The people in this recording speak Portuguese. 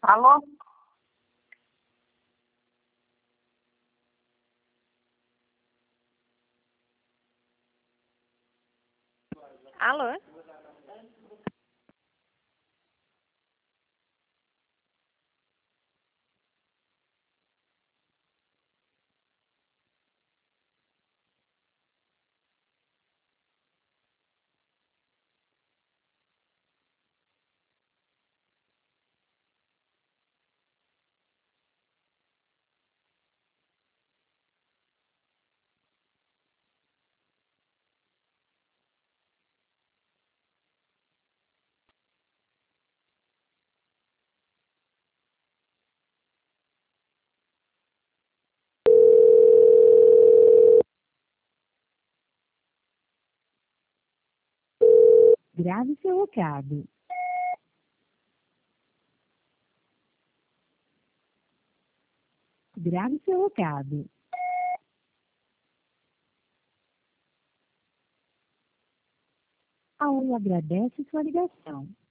Alô? Alô? Grave seu recado. Grave seu recado. A Oi agradece sua ligação.